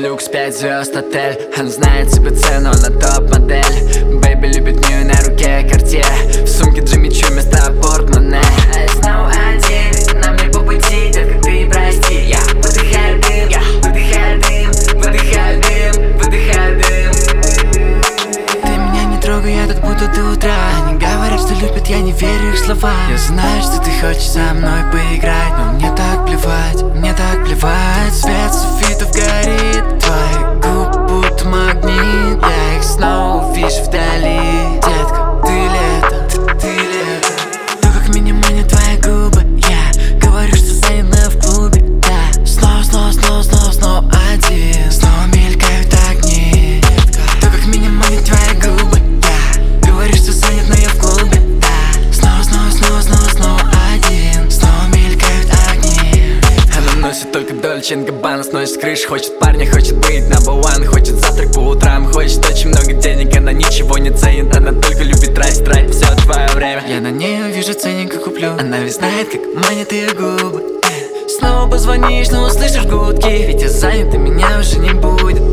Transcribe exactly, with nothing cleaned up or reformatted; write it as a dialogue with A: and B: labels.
A: люкс, пять звезд отель. Она знает себе цену, она топ-модель. Бэйби любит мою на руке Cartier. В сумке Джимми Чу вместо портмоне. А снова один, нам не по пути, детка, ты прости. Я выдыхаю дым, я выдыхаю дым, выдыхаю дым, выдыхаю дым. Ты меня не трогай, я тут буду до утра. Они говорят, что любят, я не верю их словам. Я знаю, что ты хочешь со мной поиграть, но мне так плевать, мне так плевать. Свет софитов горит, твои губы будто магнит. Я их снова вижу вдали. Детка, ты лето, ты, ты лето. То, как меня манят твои губы. Я говорю, что занят, но я в клубе. Да, снова, снова, снова, снова, снова один. Снова мелькают огни. То, как меня манят твои губы. Я говорю, что занят, но я в клубе. Да, снова, снова, снова, снова, снова один. Снова мелькают огни. Она носит только Дольче энд Габбана, сносит с крыши. Хочет парня, хочет быть number one. Хочет завтрак по утрам, хочет очень много денег. Она ничего не ценит, она только любит тратить, тратить все твое время. Я на нее вижу, ценненько куплю. Она ведь знает, как манят ее губы. Снова позвонишь, но услышишь гудки. Ведь я занят, и меня уже не будет.